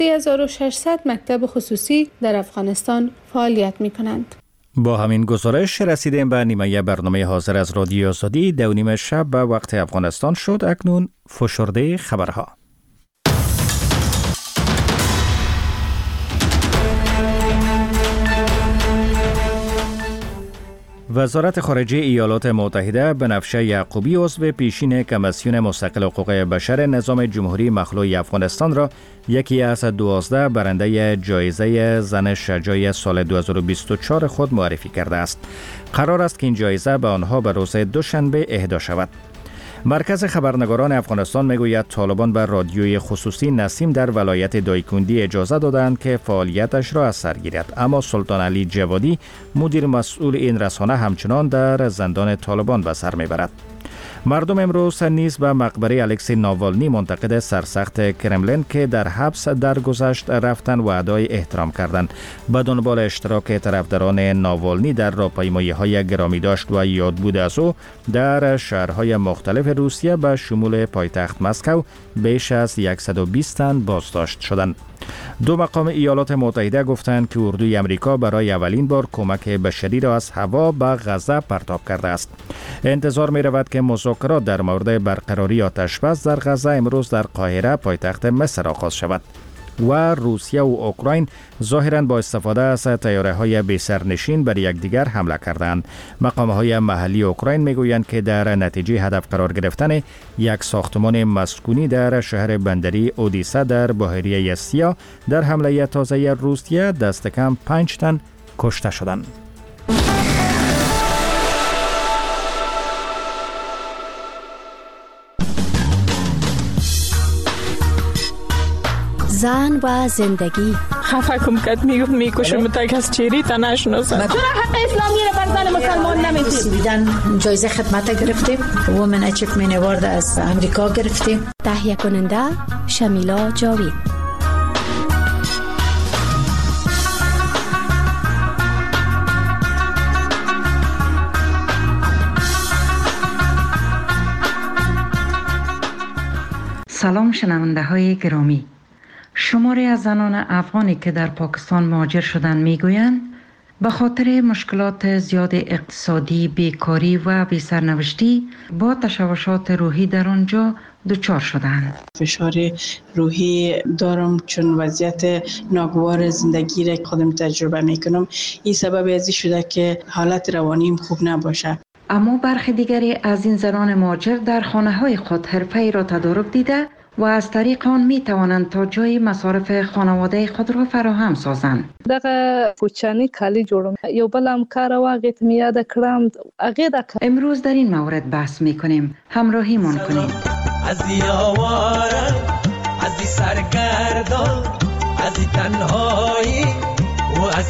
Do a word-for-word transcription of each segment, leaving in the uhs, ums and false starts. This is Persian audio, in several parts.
سه هزار و ششصد مکتب خصوصی در افغانستان فعالیت می کنند. با همین گزارش رسیدیم به نیمه برنامه حاضر از رادیو آزادی. دو نیم شب به وقت افغانستان شد. اکنون فشرده خبرها. وزارت خارجه ایالات متحده بنفشه یعقوبی عضو پیشین کمیسیون مستقل حقوق بشر نظام جمهوری مخلوع افغانستان را یکی از دوازده برنده جایزه زن شجاع سال دو هزار و بیست و چهار خود معرفی کرده است. قرار است که این جایزه به آنها به روز دوشنبه اهدا شود. مرکز خبرنگاران افغانستان میگوید طالبان به رادیوی خصوصی نسیم در ولایت دایکندی اجازه دادند که فعالیتش را از سر گیرد، اما سلطان علی جوادی مدیر مسئول این رسانه همچنان در زندان طالبان به سر میبرد. مردم امروز نیز به مقبره الکسی ناوالنی منتقد سرسخت کرملین که در حبس درگذشت رفتن و ادای احترام کردند به دنبال اشتراک طرفداران ناوالنی در راهپیمایی‌های گرامی داشت و یادبود از او در شهرهای مختلف روسیه به شمول پایتخت مسکو بیش از صد و بیست تن بازداشت شدند. دو مقام ایالات متحده گفتند که اردوی امریکا برای اولین بار کمک بشری را از هوا به غزه پرتاب کرده است. انتظار می رود که مذاکرات در مورد برقراری آتش‌بس در غزه امروز در قاهره پایتخت مصر آغاز شود. و روسیه و اوکراین ظاهراً با استفاده از طیاره‌های بی سرنشین بر یکدیگر حمله کردند. مقام‌های محلی اوکراین میگویند که در نتیجه هدف قرار گرفتن یک ساختمان مسکونی در شهر بندری اودیسا در بحیره سیاه در حمله تازه روسیه دست کم پنج تن کشته شدند. زن و زندگی. خفه کم کت میگفت میکشم تا از چیری تا نشناسم. چرا حق اسلامی رو بر زن مسلمان نمیدید؟ بیدن جایزه خدمت گرفتیم. وومن اچیومنت اوارد از امریکا گرفتیم. تهیه کننده شمیلا جاوید. سلام شنونده های گرامی. شماری از زنان افغانی که در پاکستان مهاجر شدند میگویند به خاطر مشکلات زیاد اقتصادی، بیکاری و بی‌سرنوشتی با تشوشات روحی در آنجا دچار شدند. فشار روحی دارم چون وضعیت ناگوار زندگی را خودم تجربه میکنم. این سبب ازی شده که حالت روانیم خوب نباشه. اما برخی دیگری از این زنان مهاجر در خانه های خود حرفه‌ای را تدارک دیده و از طریق آن می توانند تا جای مصارف خانواده خود را فراهم سازند. دغه کوچنی کالی جوړم یو بل همکار واغې ته یاد کړم هغه د امروز در این مورد بحث می کنیم. همراهیمان کنید. از یاواره از سرگردان از تنهایی و از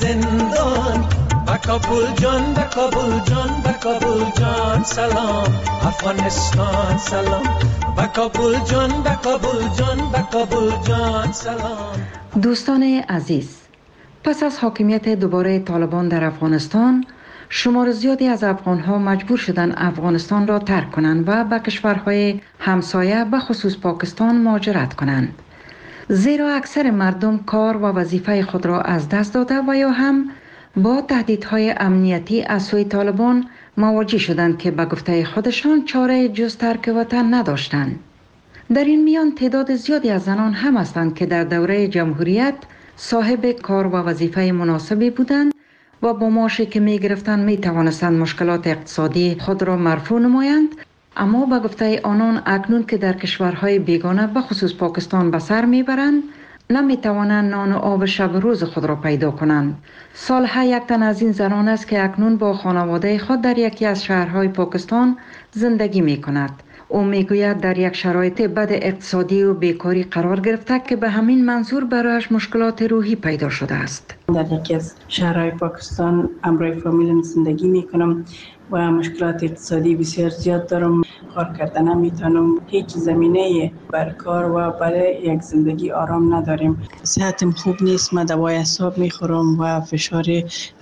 زندان با کابل جان با کابل جان با کابل جان سلام افغانستان سلام با کابل جان با کابل جان با کابل جان سلام. دوستان عزیز، پس از حاکمیت دوباره طالبان در افغانستان شمار زیادی از افغانها مجبور شدند افغانستان را ترک کنند و به کشورهای همسایه به خصوص پاکستان مهاجرت کنند، زیرا اکثر مردم کار و وظیفه خود را از دست داده و یا هم با تهدیدهای امنیتی از سوی طالبان مواجه شدند که به گفته خودشان چاره جز ترک وطن نداشتند. در این میان تعداد زیادی از زنان هم هستند که در دوره جمهوریت صاحب کار و وظیفه مناسبی بودند و با معاشی که می گرفتند می توانستند مشکلات اقتصادی خود را مرفوع نمایند، اما به گفته آنان اکنون که در کشورهای بیگانه به خصوص پاکستان به سر می برند نمی توانند نان و آب شب روز خود را پیدا کنند. صالحه یک تن از این زنان است که اکنون با خانواده خود در یکی از شهرهای پاکستان زندگی می کند. او می گوید در یک شرایط بد اقتصادی و بیکاری قرار گرفته که به همین منظور برایش مشکلات روحی پیدا شده است. در یکی از شهرهای پاکستان همراه فامیلم زندگی می کنم و مشکلات اقتصادی بسیار زیاد دارم. کار کردن نمیتونم، هیچ زمینه بر کار و برای یک زندگی آرام نداریم. صحتم خوب نیست، من دوای اعصاب میخورم و فشار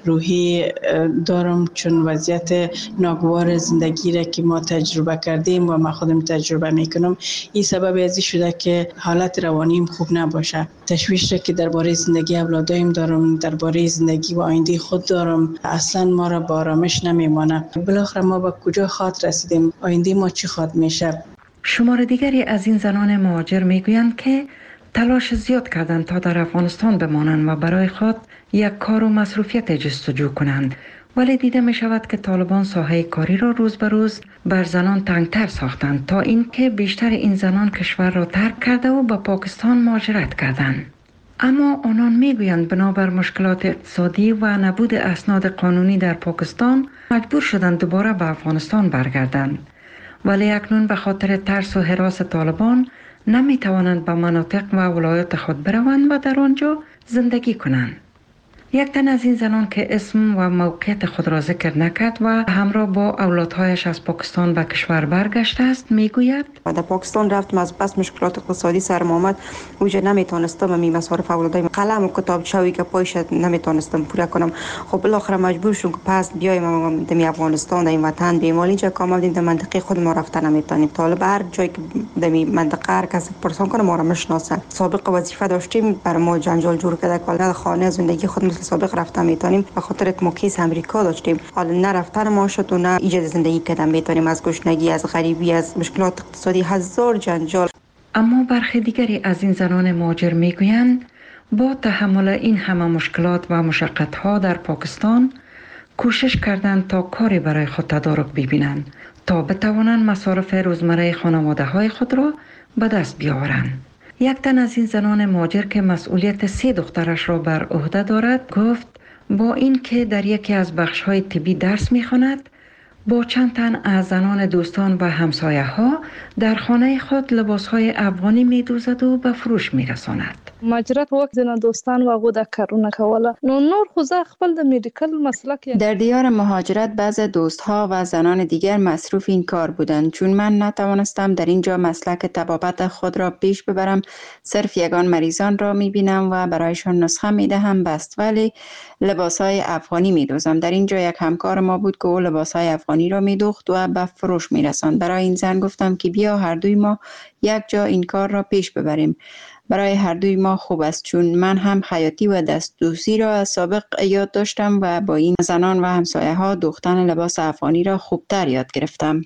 روحی دارم، چون وضعیت ناگوار زندگی را که ما تجربه کردیم و ما خودم تجربه میکنم، این سبب ازی شده که حالت روانیم خوب نباشه. تشویش را که درباره زندگی اولادایم دارم، درباره زندگی و آینده خود دارم، اصلا ما را با آرامش نمیمانه. بالاخره ما به کجا خاط رسیدیم؟ آینده ما چی خاط میشه؟ شمار دیگری از این زنان مهاجر میگویند که تلاش زیاد کردند تا در افغانستان بمانند و برای خود یک کار و مصروفیت جستجو کنند، ولی دیده می شود که طالبان ساحه کاری را روز به روز بر زنان تنگتر ساختند تا اینکه بیشتر این زنان کشور را ترک کرده و به پاکستان مهاجرت کردند. اما آنان میگویند بنابر مشکلات اقتصادی و نبود اسناد قانونی در پاکستان مجبور شدند دوباره به افغانستان برگردند، ولی اکنون به خاطر ترس و هراس طالبان نمی توانند به مناطق و ولایات خود بروند و در آنجا زندگی کنند. یک تن از این زنان که اسم و موقعیت خود را ذکر نکرد و همراه با اولادهایش از پاکستان به کشور برگشته است میگوید: در پاکستان رفتم، از بس مشکلات اقتصادی سرم آمد، اوجه نمیتونستم می مصارف اولادایم، قلم و کتابچه‌ای که پایش نمیتونستم پوره کنم. خب بالاخره مجبور شدم که پس بیایم در افغانستان، در این وطن بیم. اینجا کام آمدیم در منطقه خود ما رفتن نمیتونیم. طالب هر جایی که در منطقه هر کس پرسان کنه ما را میشناسن. سابقه وظیفه داشتیم، بر ما جنجال جور کرده که در خانه زندگی خود مثل سابق رفتن میتونیم، به خاطر که ما کیس امریکا داشتیم. حالا نه رفتن ما شد و نه ایجاد زندگی کردن میتونیم، از گشنگی، از غریبی، از مشکلات اقتصادی، هزار جنجال. اما برخی دیگری از این زنان مهاجر میگویند با تحمل این همه مشکلات و مشقت‌ها در پاکستان کوشش کردند تا کاری برای خود تدارک ببینند تا بتوانند مصارف روزمره خانواده‌های خود را به دست بیاورند. یک تن از این زنان مهاجر که مسئولیت سه دخترش را بر عهده دارد گفت با این که در یکی از بخش‌های طبی درس می‌خواند، با چند تن از زنان دوستان و همسایه‌ها در خانه خود لباس‌های افغانی می‌دوزد و به فروش می‌رساند. مهاجرت وخت زنان دوستان و غو د کارونه کوله نو نور خو زه خپل د میډیکل مسلک. در دیار مهاجرت بعض دوستها و زنان دیگر مصروف این کار بودند، چون من نتوانستم در اینجا مسلک طبابت خود را پیش ببرم. صرف یگان مریضان را می‌بینم و برایشان نسخه می‌دهم بست، ولی لباس‌های افغانی می‌دوزم. در اینجا یک همکار ما بود که او لباس‌های افغانی را می‌دوخت و به فروش می‌رساند. برای این زن گفتم که بیا هر دوی ما یک جا این کار را پیش ببریم. برای هر دوی ما خوب است، چون من هم خیاطی و دستدوزی را از سابق یاد داشتم و با این زنان و همسایه ها دوختن لباس افغانی را خوبتر یاد گرفتم.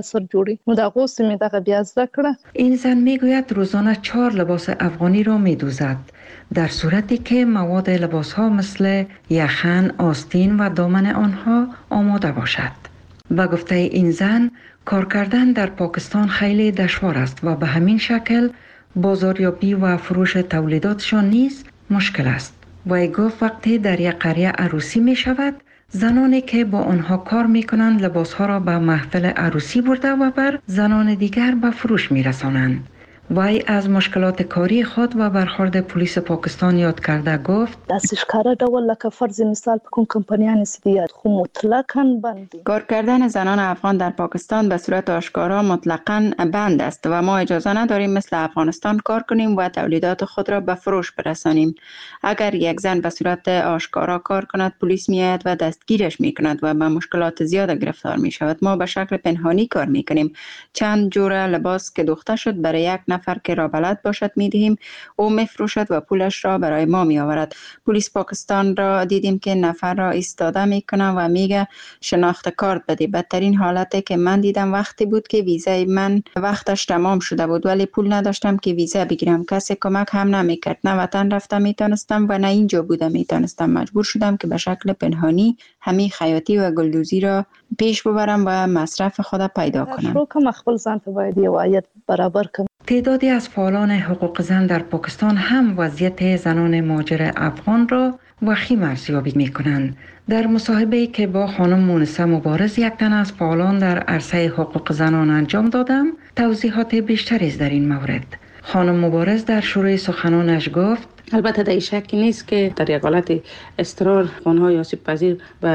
این زن میگوید روزانه چهار لباس افغانی را میدوزد، در صورتی که مواد لباس ها مثل یخن، آستین و دامن آنها آماده باشد. به گفته این زن کار کردن در پاکستان خیلی دشوار است و به همین شکل بازاریابی و فروش تولیداتشان نیز مشکل است. وی گفت وقتی در یک قریه عروسی می شود، زنانی که با آنها کار می کنند لباس ها را به محفل عروسی برده و بر زنان دیگر به فروش می رسانند. وی از مشکلات کاری خود و برخورد پلیس پاکستان یاد کرده گفت دستش کار ډول لکه فرض مثال په کوم کمپنیانو سیدیات خو مطلقاً بند. کار کردن زنان افغان در پاکستان به صورت آشکارا مطلقاً بند است و ما اجازه نداریم مثل افغانستان کار کنیم و تولیدات خود را به فروش برسانیم. اگر یک زن به صورت آشکارا کار کند، پلیس میآید و دستگیرش میکند و به مشکلات زیاد گرفتار می شود. ما به شکل پنهانی کار میکنیم. چند جور لباس که دوخته شد برای یک نفر که را بلد باشد میدهیم، او میفروشد و پولش را برای ما می آورد. پلیس پاکستان را دیدیم که نفر را ایستاده میکنه و میگه شناخت کارت بده. بدترین حالتی که من دیدم وقتی بود که ویزای من وقتش تمام شده بود ولی پول نداشتم که ویزا بگیرم. کسی کمک هم نمیکرد. نه وطن رفتم میتونستم و نه اینجا بودم میتونستم. مجبور شدم که به شکل پنهانی همین خیاطی و گلدوزی را پیش ببرم و مصرف خود پیدا کنم. شروع کم خپل ځان ته باید یو برابر کم. تعدادی از فعالان حقوق زن در پاکستان هم وضعیت زنان مهاجر افغان را وخیم ارزیابی می کنند. در مصاحبه‌ای که با خانم مونسه مبارز، یک تن از فعالان در عرصه حقوق زنان انجام دادم، توضیحات بیشتری در این مورد. خانم مبارز در شروع سخنانش گفت البته در شکی نیست که در یک حالت اضطرار افغان‌های آسیب پذیر و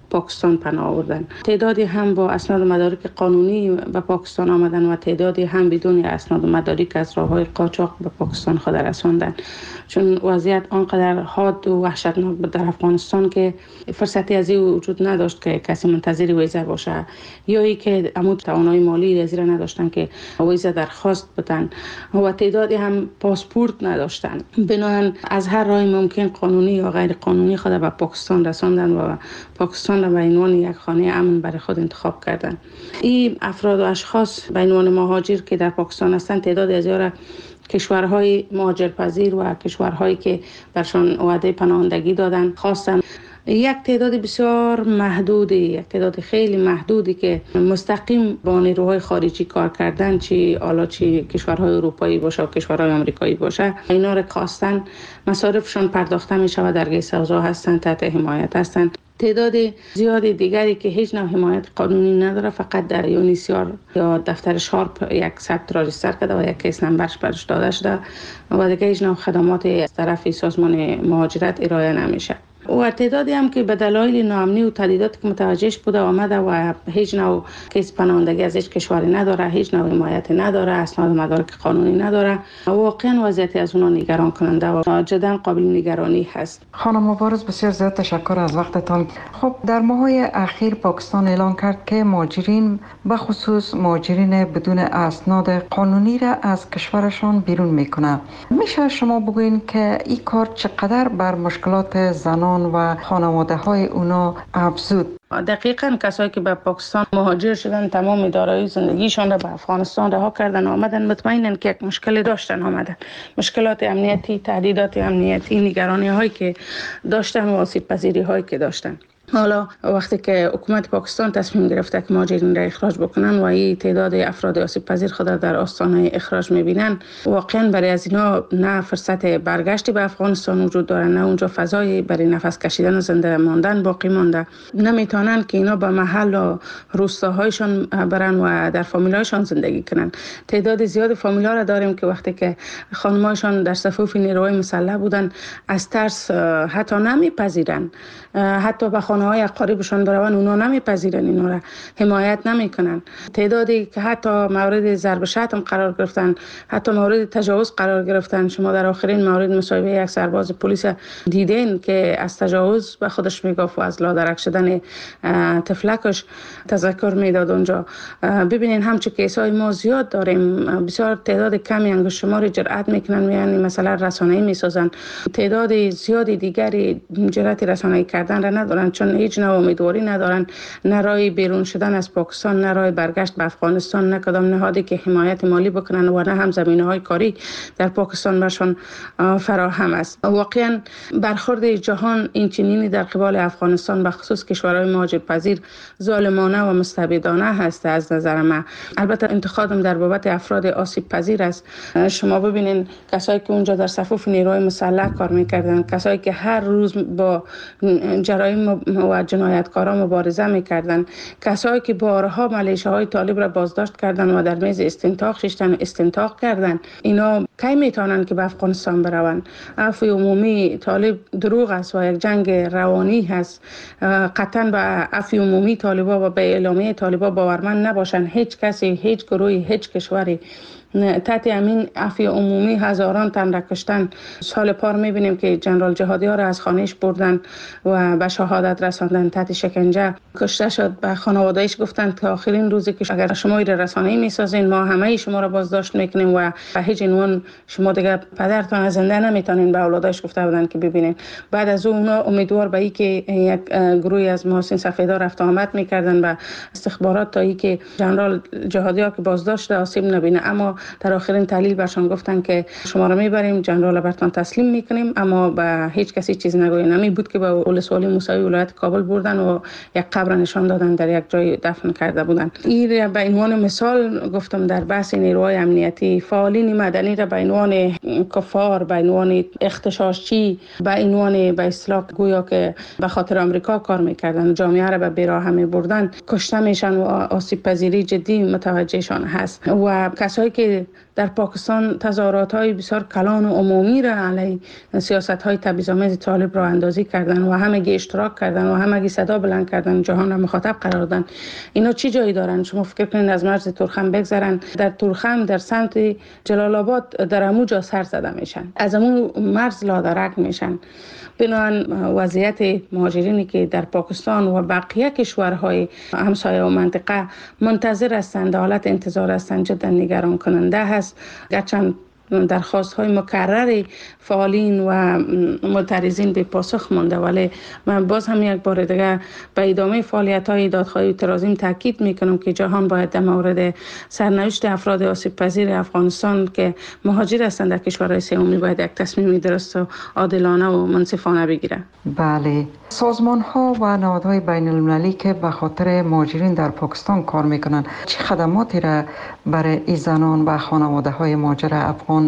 پاکستان پناه آوردن. تعدادی هم با اسناد و مدارک قانونی به پاکستان آمدن و تعدادی هم بدون اسناد و مدارک از راههای قاچاق به پاکستان خود رساندن. چون وضعیت آنقدر حاد و وحشتناک بود در افغانستان که فرصتی از این وجود نداشت که کسی منتظر ویزا باشه، یا ای که عمود توانایی مالی از این نداشتن که ویزا درخواست بدن و تعدادی هم پاسپورت نداشتن. بنابراین از هر راه ممکن قانونی یا غیر قانونی خود به پاکستان رساندن و پاکستان را به عنوان یک خانه امن برای خود انتخاب کردن. این افراد و اشخاص به عنوان مهاجر که در پاکستان هستند تعداد زیاد کشورهای مهاجرپذیر و کشورهایی که برشان وعده پناهندگی دادن خواستن. یک تعداد بسیار محدودی، یک تعداد خیلی محدودی که مستقیم با نیروهای خارجی کار کردن، چی حالا چی کشورهای اروپایی باشه و کشورهای آمریکایی باشه، اینا را خواستن مصارفشان پرداخته می شود، درگیر سازا هستند، تحت حمایت هستند. تعداد زیادی دیگری که هیچ نوع حمایت قانونی نداره، فقط در یونیسیار یا دفتر شارپ یک ثبت راجستر کرده و یک کیس نمبرش برش داده شده و دیگه هیچ نوع خدمات از طرف سازمان مهاجرت ارائه نمیشه. و تعدادی هم که به دلایل ناامنی و تهدیدات که متوجهش بوده آمده و هیچ نوع کیس پناهندگی از هیچ کشوری نداره، هیچ نوع حمایت نداره، اسناد و مدارک قانونی نداره، واقعا وضعیتی از اونها نگران کننده و جدا قابل نگرانی هست. خانم مبارز، بسیار زیاد تشکر از وقتتان. خب در ماه‌های اخیر پاکستان اعلان کرد که مهاجرین به خصوص مهاجرین بدون اسناد قانونی را از کشورشان بیرون میکنه. میشه شما بگوین که این کار چقدر بر مشکلات زنان و خانواده های اونا افزود؟ دقیقاً کسایی که به پاکستان مهاجر شدن تمام دارایی زندگیشان را به افغانستان رها کردن آمدن، مطمئنن که یک مشکل داشتن آمدن، مشکلات امنیتی، تهدیدات امنیتی، نگرانی هایی که داشتن و آسیب پذیری هایی که داشتن. حالا وقتی که حکومت پاکستان تصمیم گرفته که مهاجرین را اخراج بکنن و این تعداد افراد آسیب پذیر خود در آستانه اخراج میبینن، واقعا برای از اینا نه فرصت برگشتی به افغانستان وجود داره، نه اونجا فضایی برای نفس کشیدن و زنده ماندن باقی مانده. نمیتونن که اینا به محل و روستاهایشان برن و در فامیلایشان زندگی کنن. تعداد زیاد فامیلا را داریم که وقتی که خانمایشان در صفوف نیروهای مسلح بودن از ترس حتی نمیپذیرن، حتی به خانه‌های اقاربشان برون اونا نمیپذیرن، اینا را حمایت نمیکنن. تعدادی که حتی مورد ضرب شتم قرار گرفتن، حتی مورد تجاوز قرار گرفتن. شما در آخرین مورد مصاحبه یک سرباز پلیس دیدین که از تجاوز به خودش میگفت و از لادرک شدن طفلکش تذکر میداد اونجا. ببینین همچون کیسای ما زیاد داریم، بسیار تعداد کمی انگشت شماری جرأت میکنن، یعنی مثلا رسانه‌ای میسازن. تعداد زیادی دیگری جرأت رسانه‌ای کردن را ندارن، چون هیچ نوع امیدواری ندارن، نه راه بیرون شدن از پاکستان، نه راه برگشت به افغانستان، نه کدام نهادی که حمایت مالی بکنن و نه هم زمینه‌های کاری در پاکستان برشان فراهم است. واقعا برخورد جهان این چنینی در قبال افغانستان به خصوص کشورهای مهاجرپذیر ظالمانه و مستبدانه هست از نظر من. البته انتقادم در بابت افراد آسیب پذیر است. شما ببینین کسایی که اونجا در صفوف نیروهای مسلح کار میکردن، کسایی که هر روز با جرایم و جنایتکاران مبارزه میکردن، کسایی که بارها ملیشه‌های طالب را بازداشت کردن و در میز استنطاق ششتن و استنطاق کردن، اینا کی میتونن که به افغانستان برون؟ عفو عمومی طالب دروغ است و یک جنگ روانی هست. قطعا به عفو عمومی طالبا و به اعلامیه طالبا باورمند نباشن. هیچ کسی، هیچ گروهی، هیچ کشوری تحت امین عفو عمومی هزاران تن را کشتن. سال پار میبینیم که جنرال جهادی ها را از خانهش بردن و به شهادت رساندن، تحت شکنجه کشته شد. به خانواده‌اش گفتن که آخرین روزی که اگر شما این رسانه‌ای میسازین ما همه شما را بازداشت میکنیم و به هیچ عنوان شما دیگه پدرتان زنده نمیتونین. به اولادش گفته بودن که ببینین. بعد از اون امیدوار به این که یک گروهی از محسن سفیدا رفت آمد میکردن به استخبارات تا اینکه جنرال جهادی ها که بازداشت آسیب نبینه، اما در آخرین تحلیل برشان گفتن که شما را میبریم جنرال برتان تسلیم میکنیم، اما به هیچ کسی چیز نگوین. نمی بود که به ولسوالی موسوی ولایت کابل بردن و یک قبر نشان دادن، در یک جای دفن کرده بودن. این به عنوان مثال گفتم در بحث نیروهای امنیتی، فعالین مدنی را به عنوان کفار، به عنوان اغتشاشچی، به عنوان به اصطلاح گویا که به خاطر آمریکا کار میکردن، جامعه را به بیراه میبردن، کشته میشن و آسیب پذیری جدی متوجهشان هست. و کسایی که در پاکستان تظاهرات های بسیار کلان و عمومی را علیه سیاست های تبعیض‌آمیز طالب را اندازی کردن و همگی اشتراک کردن و همگی صدا بلند کردن، جهان را مخاطب قرار دادن. اینا چی جایی دارن؟ شما فکر کنید از مرز تورخم بگذرن، در تورخم در سمت جلال آباد در اموجا سر زده میشن، از امو مرز لادرک میشن. بنابراین وضعیت مهاجرینی که در پاکستان و بقیه کشورهای همسایه و منطقه منتظر هستند، حالت انتظار هستند، جدا نگران کننده هست. گرچه درخواست های مکرر فعالین و معترضین به پاسخ مانده، ولی من باز هم یک بار دیگه به ادامه فعالیت های دادخواهی و اعتراضیم تاکید میکنم که جهان باید در مورد سرنوشت افراد آسیب پذیر افغانستان که مهاجر هستند در کشورهای سومی باید یک تصمیم درست و عادلانه و منصفانه بگیره. بله، سازمان ها و نهادهای بین المللی که به خاطر مهاجرین در پاکستان کار میکنن چه خدماتی را برای این زنان و خانواده های مهاجر افغان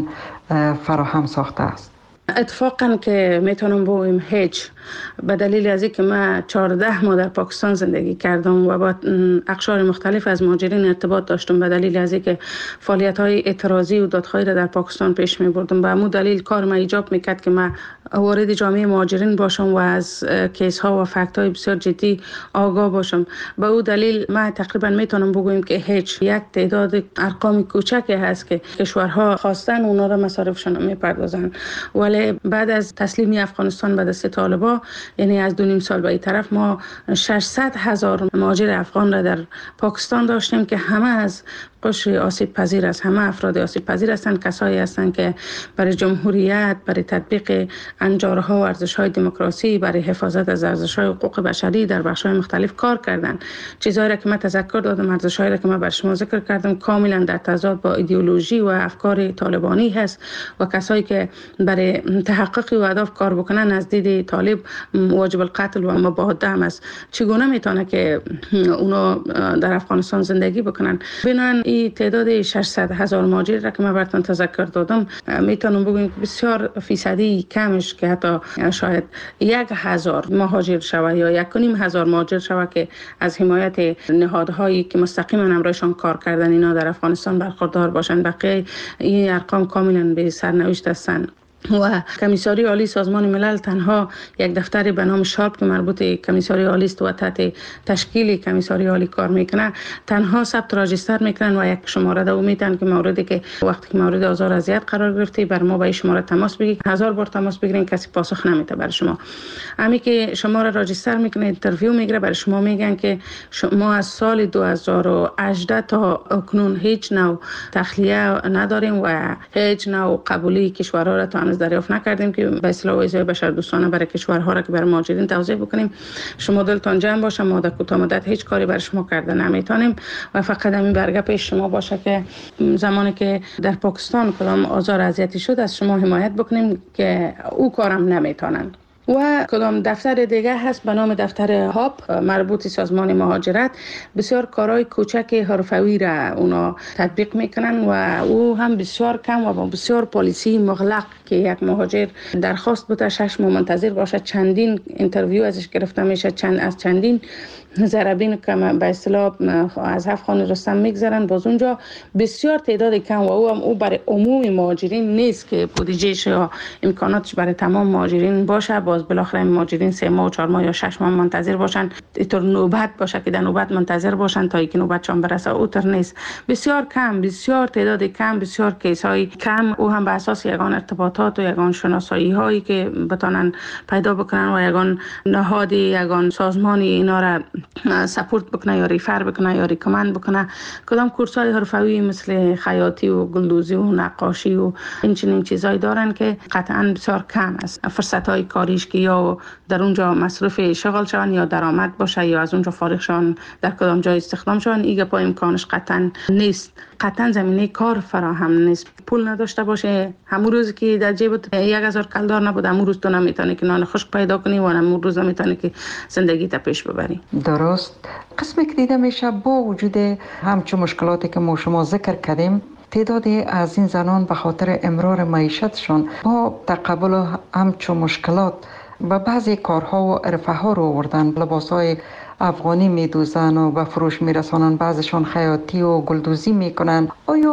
فراهم ساخته است؟ اتفاقا که میتونم بگویم هیچ، به دلیل از اینکه من چهارده ماه در پاکستان زندگی کردم و با اقشار مختلف از مهاجرین ارتباط داشتم، به دلیل از اینکه فعالیت های اعتراضی و دادخواهی را در پاکستان پیش می بردم، به همون دلیل کار ما ایجاب میکرد که من وارد جامعه مهاجرین باشم و از کیس ها و فکت های بسیار جدی آگاه باشم. به اون دلیل من تقریبا میتونم بگویم که هیچ، یک تعداد ارقام کوچکی هست که کشورها خواستن اونا را مصارفشون میپردازن، ولی بعد از تسلیمی افغانستان به دست طالبا، یعنی از دو نیم سال به این طرف، ما ششصد هزار مهاجر افغان را در پاکستان داشتیم که همه از قشر آسیب پذیر است، همه افراد آسیب پذیر هستند، کسایی هستند که برای جمهوریت، برای تطبیق انجارها و ارزش‌های دموکراسی، برای حفاظت از ارزش‌های حقوق بشری در بخش‌های مختلف کار کردند. چیزایی را که من تذکر دادم، ارزش‌هایی را که من بر شما ذکر کردم، کاملا در تضاد با ایدئولوژی و افکار طالبانی هست و کسایی که برای تحقق و اهداف کار بکنن از دید طالب واجب القتل و مبادا هم است. چگونه میتونه که اونا در افغانستان زندگی بکنن؟ بنان این تعداد ششصد هزار مهاجر را که من براتون تذکر دادم، میتونم بگم بسیار فیصدی کمش که حتی شاید یک هزار مهاجر شوه یا یک و نیم هزار مهاجر شوه که از حمایت نهادهایی که مستقیما همراهشان کار کردن اینا در افغانستان برخوردار باشند. بقیه این ارقام کاملا به سرنوشت هستند. و کمیساری عالی سازمان ملل تنها یک دفتر به نام شارپ که مربوط کمیساری عالی است و تحت تشکیل کمیساری عالی کار میکنه، تنها ثبت راجستر میکنن و یک شماره دو میتن که موردی که وقتی که مورد آزار اذیت قرار گرفتی بر ما با این شماره تماس بگیرید. هزار بار تماس بگیرین کسی پاسخ نمیده بر شما. همین که شما را راجستر میکنه، اینترویو میگیره، بر شما میگن که شما از سال دو هزار و هجده تا اکنون هیچ نوع تخلیه نداریم و هیچ نوع قبولی کشورها را تا دریافت نکردیم که به اصطلاح ویزای بشردوستانه برای کشورها را که برای مهاجرین توزیع بکنیم. شما دلتان جمع باشه، ما در کوتاه مدت هیچ کاری برای شما کرده نمیتونیم و فقط همین برگه پیش شما باشه که زمانی که در پاکستان کدام آزار اذیتی شد از شما حمایت بکنیم که او کارم نمیتونن. و کدام دفتر دیگه هست به نام دفتر هاب مربوط سازمان مهاجرت، بسیار کارهای کوچک حرفوی را اونا تطبیق میکنن و او هم بسیار کم و بسیار پالیسی مغلق که یک مهاجر درخواست بوده شش ماه منتظر باشه، چندین اینترویو ازش گرفته میشه، چند از چندین ضربین که به اصطلاح از افغان رستم میگذرن، باز اونجا بسیار تعداد کم و او هم او برای عموم مهاجرین نیست که بودجهش یا امکاناتش برای تمام مهاجرین باشه. باز بالاخره مهاجرین سه ماه و چهار ماه یا شش ماه منتظر باشن، اینطور نوبت باشه که در نوبت منتظر باشن تا اینکه نوبتشون برسه، اوتر نیست. بسیار کم، بسیار تعداد کم، بسیار کیس های کم، او هم به اساس یگان ارتباطات و یگان شناسایی هایی که بتونن پیدا بکنن و یگان نهادی، یگان سازمانی اینا را سپورت بکنه یا ریفر بکنه یا ریکامند بکنه. کدام کورسای حرفوی مثل خیاطی و گلدوزی و نقاشی و این چنین چیزایی دارن که قطعا بسیار کم است. فرصت های کاریش که یا در اونجا مصرف شغل شون یا درآمد باشه یا از اونجا فارغ شون در کدام جای استخدام شون، ایگه پا امکانش قطعا نیست. قطعا زمینه کار فراهم نیست. پول نداشته باشه، همون روز که در جیبت یک هزار کلدار نبود، همون روز تو نمیتونی که نان خشک پیدا کنی و همون روز نمیتونی که زندگی تا پیش ببری. درست. قسمی که دیده میشه با وجود همچون مشکلاتی که ما شما ذکر کردیم، تعدادی از این زنان به خاطر امرار معیشتشون با تقبل همچون مشکلات و بعضی کارها و عرفه ها رو آوردن. لباسای افغانی میدوزن و به فروش میرسانن، بعضشان خیاطی و گلدوزی میکنن. آیا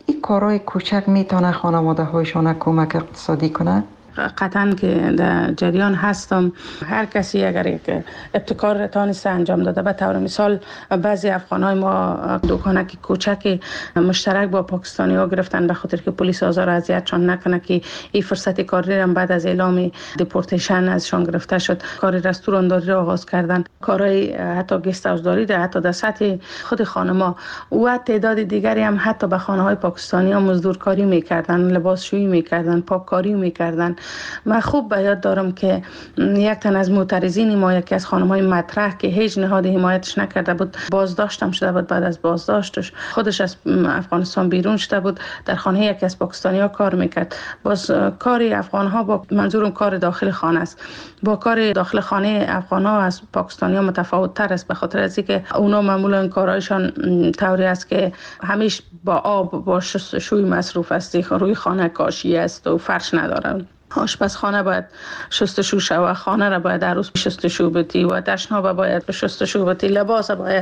این کارهای کوچک میتونه خانواده هایشان کمک اقتصادی کنه؟ قطعا که در جریان هستم. هر کسی اگر یک ابتکار تانسته انجام داده، به طور مثال بعضی افغان‌های ما دکانک کوچک مشترک با پاکستانی ها گرفتن به خاطر که پلیس آزار و اذیتشان نکنه که این فرصت کاری هم بعد از اعلام دیپورتیشن ازشان گرفته شد کار رستورانداری را آغاز کردن، کارهای حتی گست هاوسداری در حتی در سطح خود خانما و تعداد دیگری هم حتی به خانه‌های پاکستانی ها مزدورکاری میکردن، لباسشویی میکردن، پاککاری میکردن. من خوب به یاد دارم که یک تن از معترضین ما، یکی از خانم‌های مطرح که هیچ نهاد حمایتش نکرده بود، بازداشتم شده بود. بعد از بازداشتش خودش از افغانستان بیرون شده بود، در خانه یکی از پاکستانی‌ها کار میکرد. باز کار افغان‌ها با منظورم کار داخل خانه است، با کار داخل خانه افغان‌ها از پاکستانی‌ها متفاوت تر است، به خاطر از اینکه اونا معمولا کارهایشان طوری است که همیشه با آب با شستشوی مصروف است، روی خانه کاشی است و فرش ندارن. آشپزخانه باید شستشو شود، خانه را باید عروس شستشو بدی و تشناب باید به شستشو بدی، لباس باید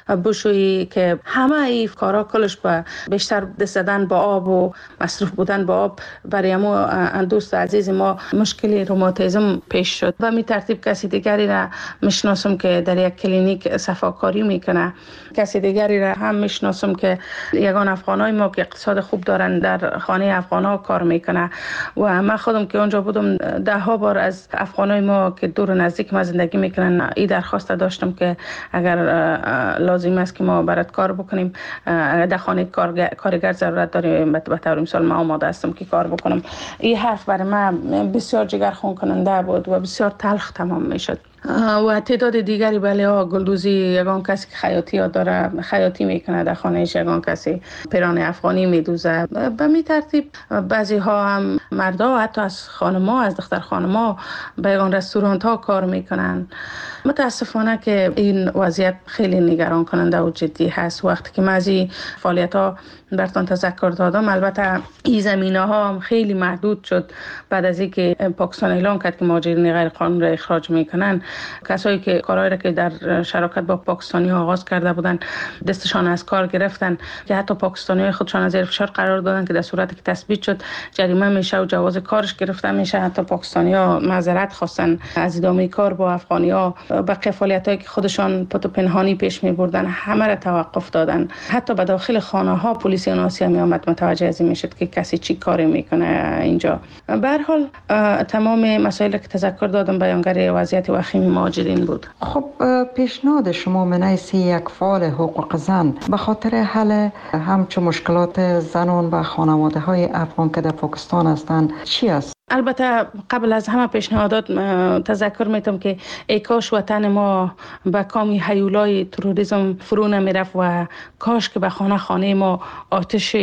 بشویی، که همه این کارا کلش با بیشتر دست زدن با آب و مصروف بودن با آب برای ما دوست عزیز ما مشکلی روماتیسم پیش شد. و می ترتیب کسی دیگری را میشناسم که در یک کلینیک صفاکاری میکنه، کسی دیگری را هم میشناسم که یگان افغانای ما که اقتصاد خوب دارن در خانه افغانا کار میکنه. و من خودم که اونجا بودم ده ها بار از افغانای ما که دور و نزدیک ما زندگی میکنن این درخواست داشتم که اگر لازم است که ما برات کار بکنیم، در خانه کارگر ضرورت داریم، به طور مثال ما آماده هستم که کار بکنم. این حرف برای من بسیار جگرخون کننده بود و بسیار تلخ تمام میشد. و تعداد دیگری بله ها گلدوزی، یگان کسی که خیاطی ها داره خیاطی میکنه در خانهش، یگان کسی پیران افغانی میدوزه. به می ترتیب بعضی ها هم مردا حتی از خانما، از دختر خانما به یگان رستورانت ها کار میکنن. متاسفانه که این وضعیت خیلی نگران کننده و جدی هست. وقتی که من از این فعالیت ها براتون تذکر دادم، البته این زمینه ها هم خیلی محدود شد بعد از اینکه پاکستان اعلام کرد که مهاجرین غیر قانونی را اخراج میکنن. کسایی که کارهایی را که در شراکت با پاکستانی ها آغاز کرده بودن دستشان از کار گرفتن، که حتی پاکستانی های خودشان از زیر فشار قرار دادن که در صورتی که تثبیت شد جریمه میشه و جواز کارش گرفته میشه. حتی پاکستانی ها معذرت خواستن از ادامه کار با افغانی ها. بقیه فعالیتایی که خودشان پت و پنهانی پیش می بردن همه را توقف دادن. حتی به داخل خانه ها پلیس آسیا می آمد متوجه از این میشد که کسی چی کاری میکنه اینجا. به هر حال تمام مسائلی که تذکر دادم بیانگر وضعیت وخیم مهاجرین بود. خب پیشنهاد شما من حیث یک فعال حقوق زن به خاطر حل همچون مشکلات زنان و خانواده های افغان که در پاکستان هستند چی است؟ البته قبل از همه پیشنهادات تذکر میتم که ای کاش وطن ما به کامی هیولای تروریسم فرو نمیرفت و کاش که به خانه خانه ما آتش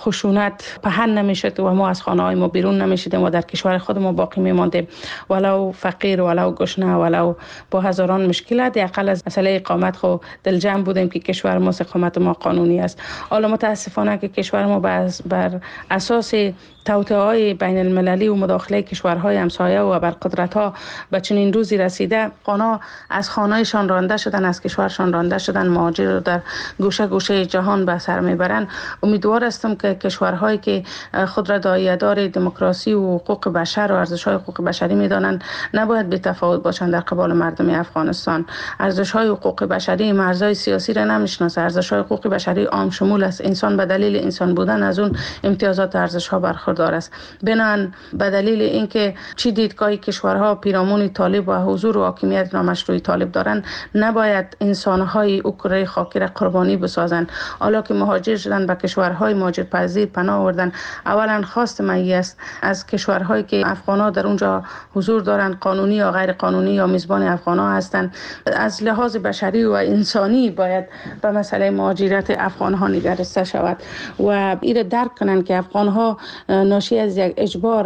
خشونت پهن نمیشد و ما از خانه های ما بیرون نمیشدیم و در کشور خود ما باقی میماندیم، ولو فقیر ولو گشنه ولو با هزاران مشکلات. اقل از مسئله اقامت خو دل جمع بودیم که کشور ما اقامت ما قانونی است. حالا متاسفانه که کشور ما بر اساس توطئه‌های بین المللی و مداخله کشورهای همسایه و بر قدرت‌ها به چنین روزی رسیده، آنها از خانه‌شان رانده شدن، از کشورشان رانده شدن، مهاجر رو در گوشه گوشه جهان به سر میبرند. امیدوار هستم که کشورهایی که خود را داعیه‌دار دموکراسی و حقوق بشر و ارزش‌های حقوق بشری می‌دانند نباید بی‌تفاوت باشند در قبال مردم افغانستان. ارزش‌های حقوق بشری مرزهای سیاسی را نمی‌شناسه. ارزش‌های حقوق بشری عام شمول است. انسان به دلیل انسان بودن از اون امتیازات ارزش‌ها برخوردار است. بنان به دلیل اینکه چی دیدگاهی کشورها پیرامون طالب و حضور و حاکمیت نامشروع طالب دارند، نباید انسان‌های اوکراین خاکی را قربانی بسازند. حالا که مهاجر شدن به کشورهای مهاجرپذیر پناه آوردن، اولا خواست من است از کشورهایی که افغان‌ها در اونجا حضور دارند، قانونی یا غیر قانونی یا میزبان افغان‌ها هستند، از لحاظ بشری و انسانی باید به مسئله مهاجرت افغان‌ها نگرسته شود و این درک کنند که افغان‌ها ناشی از یک اجبار از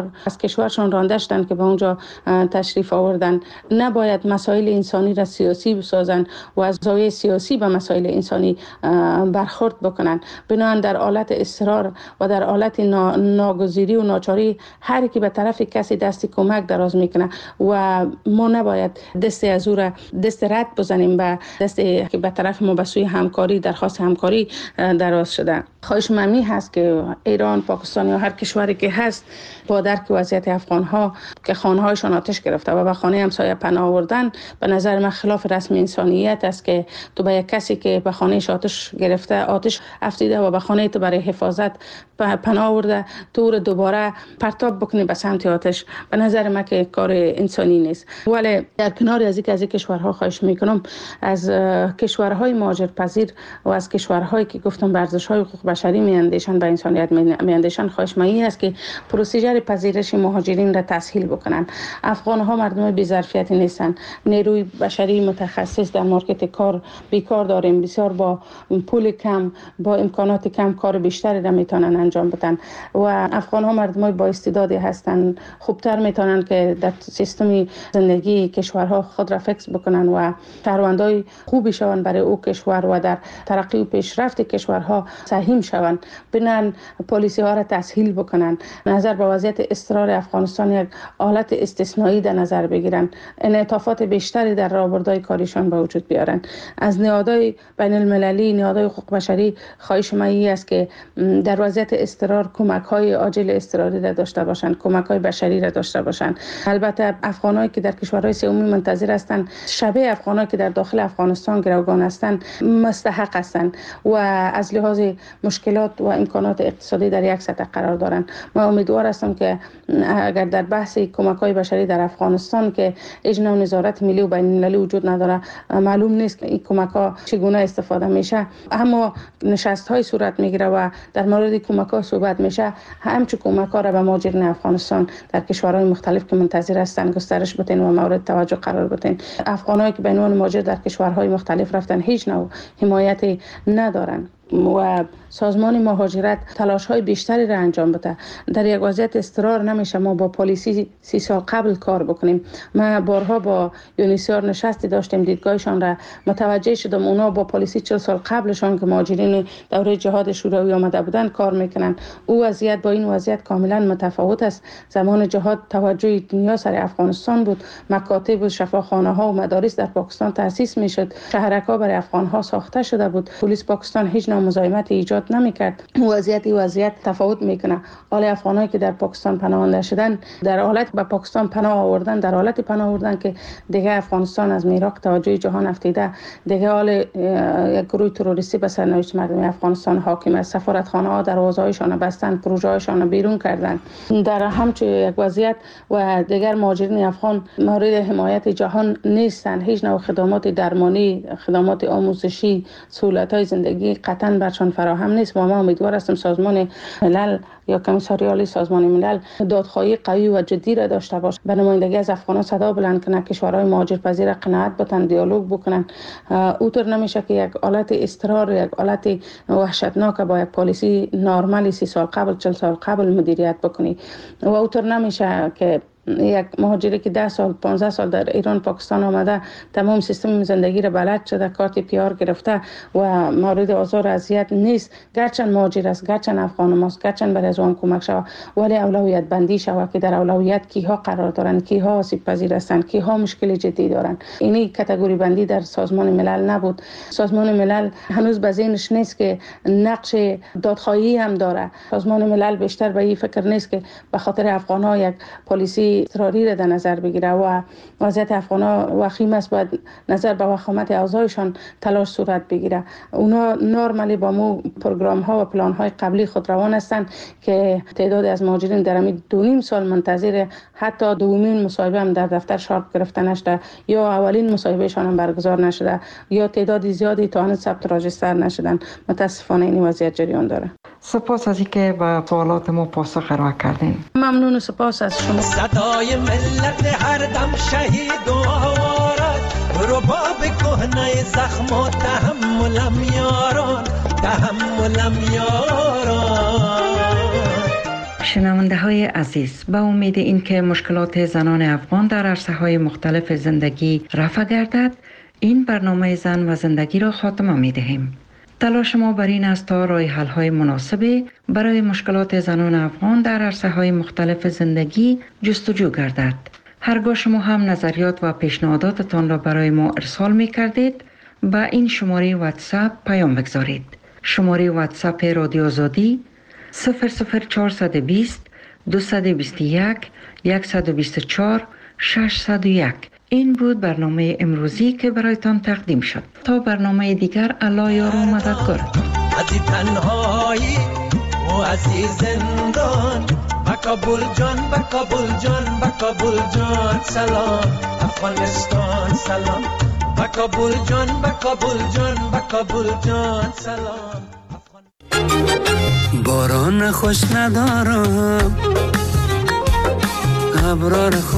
کشورشان رانده شدند که به اونجا تشریف آوردن. نباید مسائل انسانی را سیاسی بسازن و از زاویه سیاسی به مسائل انسانی برخورد بکنن. بنابراین در حالت اصرار و در حالت ناگزیری و ناچاری هر کی به طرف کسی دست کمک دراز میکنه و ما نباید دست از او را دست رد بزنیم به دست که به طرف ما به سوی همکاری درخواست همکاری دراز شده. خواهش ممی هست که ایران، پاکستان یا هر کشوری که هست با درک وضعیت افغان ها که خانه هایشان آتش گرفته و به خانه همسایه پناه آوردن، به نظر من خلاف رسم انسانیت است که تو به یک کسی که به خانهش آتش گرفته آتش افزیده و به خانه تو برای حفاظت پناه آورده تو رو دوباره پرتاب بکنی به سمت آتش. به نظر من که کار انسانی نیست. ولی در کنار از اینکه از این کشورها خواهش میکنم از کشورهای مهاجرپذیر و از کشورهایی که گفتم به ارزش‌های حقوق بشری میاندیشن، به انسانیت میاندیشن، خواهش من است که پروسیجر پذیرش مهاجرین را تسهیل بکنن. افغان ها مردم بی ظرفیتی نیستن. نیروی بشری متخصص در مارکت کار بیکار داریم. بسیار با پول کم، با امکانات کم کار بیشتری را میتونن انجام بدن و افغان ها مردم با استعدادی هستن. خوبتر میتونن که در سیستم زندگی کشورها خود را فکس بکنن و شهروندای خوبی شوند برای او کشور و در ترقی و پیشرفت کشورها سهم شوند. بنان پالیسی ها را تسهیل بکنن. نظر به وضعیت اضطرار افغانستان یک حالت استثنایی در نظر بگیرن. انعطافات بیشتری در راهبردهای کاریشان به وجود بیارن. از نهادهای بین المللی، نهادهای حقوق بشری خواهش من است که در وضعیت اضطرار کمک های عاجل اضطراری را داشته باشند، کمک های بشری را داشته باشند. البته افغانایی که در کشورهای سومی منتظر هستند، شبیه افغانایی که در داخل افغانستان گروگان هستند، مستحق هستند و از لحاظ مشکلات و امکانات اقتصادی در یک سطح قرار دارند. من امیدوار هستم که اگر در بحث کمک های بشری در افغانستان که هیچ نوع نظارت ملی و بین المللی وجود نداره، معلوم نیست که این کمک ها چگونه استفاده میشه، اما نشست های صورت میگیره و در مورد کمک ها صحبت میشه، همچون کمک ها را به مهاجرین افغانستان در کشورهای مختلف که منتظر هستند گسترش بدین و مورد توجه قرار بدین. افغانایی که به عنوان مهاجر در کشورهای مختلف رفتن هیچ نوع حمایتی ندارن و سازمان مهاجرت تلاش های بیشتری را انجام بده. در یک وضعیت اضطرار نمیشه ما با پلیسی سی سال قبل کار بکنیم. ما بارها با یونیسیار نشستی داشتیم، دیدگاهشان را متوجه شدم. اونا با پلیسی چهل سال قبلشان که مهاجرین دوره جهاد شوروی آمده بودن کار میکنن. او وضعیت با این وضعیت کاملا متفاوت است. زمان جهاد توجه دنیا سر افغانستان بود. مکاتب و شفاخانه ها و مدارس در پاکستان تأسیس میشد. شهرک‌ها برای افغان ها ساخته شده بود. پلیس پاکستان هیچ مزاحمت ایجاد نمیکرد. وضعیت وضعیت تفاوت میکنه. حال افغانایی که در پاکستان پناهنده شدن در حالت به پاکستان پناه آوردن، در حالت پناه آوردن که دیگه افغانستان از میراق توجه جهان افتیده، دیگه حال یک گروه تروریستی به سرنوشت مردم افغانستان حاکم است. سفارتخانه ها دروازه‌هایشان بستن، پروژه هایشان بیرون کردن. در همچون یک وضعیت و دیگر مهاجرین افغان مورد حمایت جهان نیستن. هیچ نوع خدمات درمانی، خدمات آموزشی، سهولت‌های زندگی قطعاً برشان فراهم نیست. و ما امیدوار هستیم سازمان ملل یا کمیساریال سازمان ملل دادخواهی قوی و جدی را داشته باشه، به نمایندگی از افغانان صدا بلند کنه، کشورهای مهاجرپذیر قناعت بدن، دیالوگ بکنن. اوطور نمیشه که یک حالت اضطرار، یک حالت وحشتناک با یک پالیسی نرمالی سی سال قبل، چهل سال قبل مدیریت بکنی. و اوطور نمیشه که یک مهاجری که ده سال پانزده سال در ایران پاکستان آمده، تمام سیستم زندگی را بلد شده، کارت پی آر گرفته و مورد آزار اذیت نیست، گرچند مهاجر است، گرچند افغان ماست، گرچند برای از آن کمک شود، ولی اولویت بندی شود که در اولویت کیها قرار دارند، کیها آسیب پذیر هستند، کیها مشکل جدی دارند. اینی کاتگوری بندی در سازمان ملل نبود. سازمان ملل هنوز به ذهنش نیست که نقش دادخواهی هم داره. سازمان ملل بیشتر به این فکر نیست که به خاطر افغان‌ها یک پلیسی اضطراری را در نظر بگیره و وضعیت افغان‌ها وخیم است، باید نظر به وخامت اوضاعشان تلاش صورت بگیره. اونا نرمالی با مو پروگرام ها و پلان های قبلی خود روان هستند که تعداد از مهاجرین در همین دو نیم سال منتظر حتی دومین مصاحبه هم در دفتر شارپ گرفته نشده، یا اولین مصاحبهشان هم برگزار نشده، یا تعداد زیادی تا هنوز ثبت راجستر نشدن. متاسفانه این وضعیت جریان داره. سپاس از اینکه به سوالات ما پاسخ ارائه کردین. ممنون و سپاس از شما. صدای ملت هر دم شهید و آوارد، رباب کهنه زخم و تحملم یاران، تحملم یاران. شما شنونده های عزیز، به امید اینکه مشکلات زنان افغان در عرصه های مختلف زندگی رفع گردد، این برنامه زن و زندگی را خاتمه می دهیم. تلاش ما بر این است تا راه حل های مناسبی برای مشکلات زنان افغان در عرصه های مختلف زندگی جستجو گردد. هرگاه شما هم نظریات و پیشنهاداتتان را برای ما ارسال می کردید، با این شماره واتساپ پیام بگذارید. شماره واتساپ رادیو آزادی صفر صفر چهارصد و بیست دویست و بیست و یک صد و بیست و چهار ششصد و یک. این بود برنامه امروزی که برایتان تقدیم شد. تا برنامه دیگر، الله یار و مددگار. عزیز تنهایی و عزیز زندان، با کابل جان، با کابل جان، با کابل جان سلام. افغانستان سلام، با کابل جان، با کابل جان، با کابل جان سلام. باران خوش ندارم، ابرار